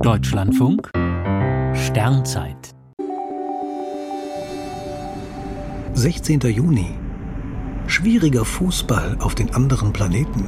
Deutschlandfunk Sternzeit 16. Juni. Schwieriger Fußball auf den anderen Planeten.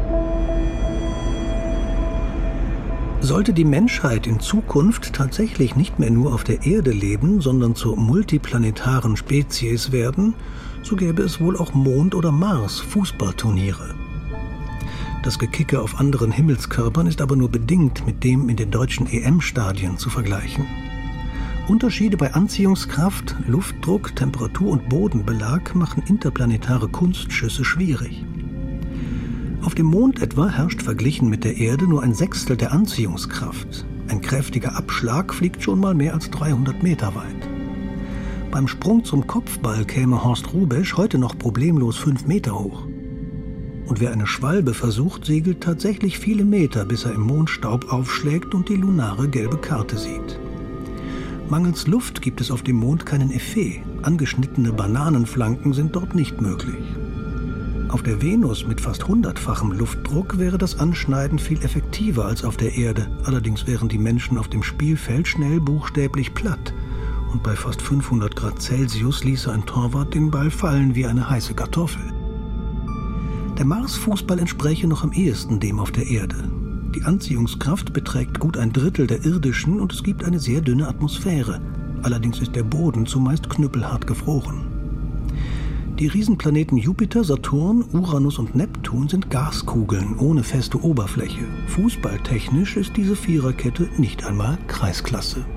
Sollte die Menschheit in Zukunft tatsächlich nicht mehr nur auf der Erde leben, sondern zur multiplanetaren Spezies werden, so gäbe es wohl auch Mond- oder Mars-Fußballturniere. Das Gekicke auf anderen Himmelskörpern ist aber nur bedingt mit dem in den deutschen EM-Stadien zu vergleichen. Unterschiede bei Anziehungskraft, Luftdruck, Temperatur und Bodenbelag machen interplanetare Kunstschüsse schwierig. Auf dem Mond etwa herrscht verglichen mit der Erde nur ein Sechstel der Anziehungskraft. Ein kräftiger Abschlag fliegt schon mal mehr als 300 Meter weit. Beim Sprung zum Kopfball käme Horst Hrubesch heute noch problemlos 5 Meter hoch. Und wer eine Schwalbe versucht, segelt tatsächlich viele Meter, bis er im Mondstaub aufschlägt und die lunare gelbe Karte sieht. Mangels Luft gibt es auf dem Mond keinen Effet. Angeschnittene Bananenflanken sind dort nicht möglich. Auf der Venus mit fast 100-fachem Luftdruck wäre das Anschneiden viel effektiver als auf der Erde. Allerdings wären die Menschen auf dem Spielfeld schnell buchstäblich platt. Und bei fast 500 Grad Celsius ließe ein Torwart den Ball fallen wie eine heiße Kartoffel. Der Mars-Fußball entspräche noch am ehesten dem auf der Erde. Die Anziehungskraft beträgt gut ein Drittel der irdischen und es gibt eine sehr dünne Atmosphäre. Allerdings ist der Boden zumeist knüppelhart gefroren. Die Riesenplaneten Jupiter, Saturn, Uranus und Neptun sind Gaskugeln ohne feste Oberfläche. Fußballtechnisch ist diese Viererkette nicht einmal Kreisklasse.